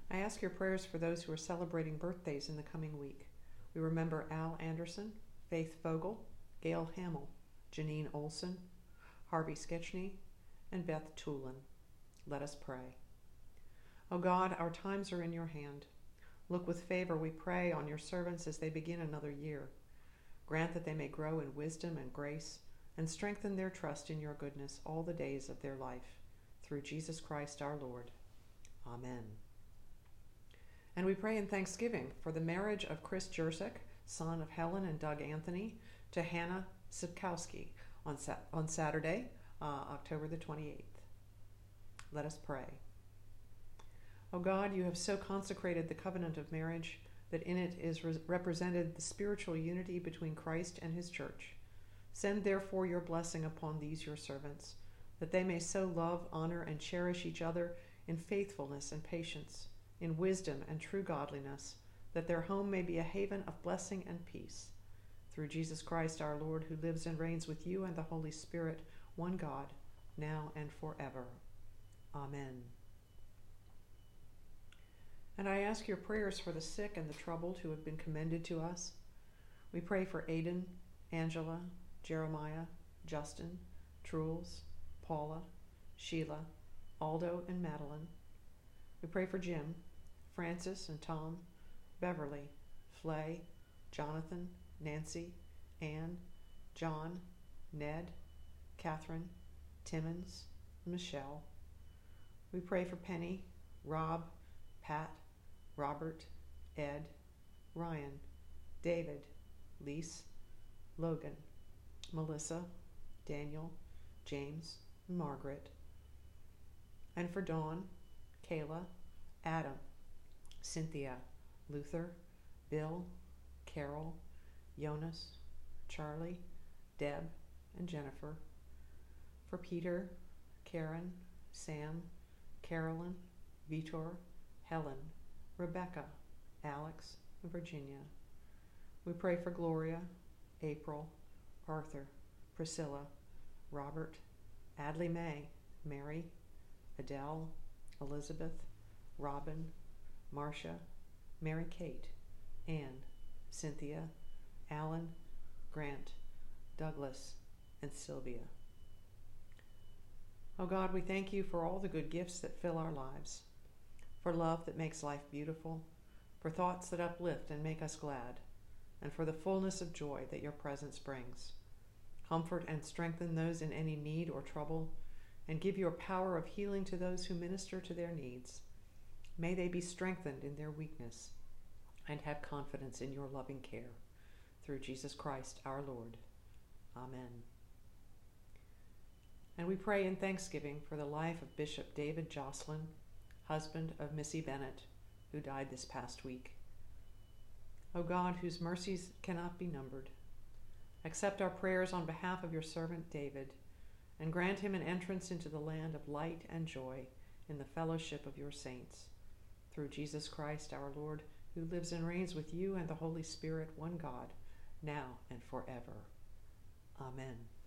I ask your prayers for those who are celebrating birthdays in the coming week. We remember Al Anderson, Faith Vogel, Gail Hamill, Janine Olson, Harvey Sketchney, and Beth Toulon. Let us pray. O God, our times are in your hand. Look with favor, we pray, on your servants as they begin another year. Grant that they may grow in wisdom and grace, and strengthen their trust in your goodness all the days of their life. Through Jesus Christ our Lord. Amen. And we pray in thanksgiving for the marriage of Chris Jersek, son of Helen and Doug Anthony, to Hannah Sipkowski on Saturday, October the 28th. Let us pray. O God, you have so consecrated the covenant of marriage that in it is represented the spiritual unity between Christ and his church. Send therefore your blessing upon these your servants, that they may so love, honor, and cherish each other in faithfulness and patience, in wisdom and true godliness, that their home may be a haven of blessing and peace. Through Jesus Christ our Lord, who lives and reigns with you and the Holy Spirit, one God, now and forever. Amen. And I ask your prayers for the sick and the troubled who have been commended to us. We pray for Aidan, Angela, Jeremiah, Justin, Truls, Paula, Sheila, Aldo, and Madeline. We pray for Jim, Francis and Tom, Beverly, Flay, Jonathan, Nancy, Anne, John, Ned, Catherine, Timmons, and Michelle. We pray for Penny, Rob, Pat, Robert, Ed, Ryan, David, Lise, Logan, Melissa, Daniel, James, and Margaret. And for Dawn, Kayla, Adam, Cynthia, Luther, Bill, Carol, Jonas, Charlie, Deb, and Jennifer. For Peter, Karen, Sam, Carolyn, Vitor, Helen, Rebecca, Alex, and Virginia. We pray for Gloria, April, Arthur, Priscilla, Robert, Adley May, Mary, Adele, Elizabeth, Robin, Marcia, Mary Kate, Anne, Cynthia, Alan, Grant, Douglas, and Sylvia. Oh God, we thank you for all the good gifts that fill our lives, for love that makes life beautiful, for thoughts that uplift and make us glad, and for the fullness of joy that your presence brings. Comfort and strengthen those in any need or trouble, and give your power of healing to those who minister to their needs. May they be strengthened in their weakness and have confidence in your loving care. Through Jesus Christ our Lord. Amen. And we pray in thanksgiving for the life of Bishop David Jocelyn, husband of Missy Bennett, who died this past week. O God, whose mercies cannot be numbered, accept our prayers on behalf of your servant David, and grant him an entrance into the land of light and joy in the fellowship of your saints. Through Jesus Christ our Lord, who lives and reigns with you and the Holy Spirit, one God, now and forever. Amen.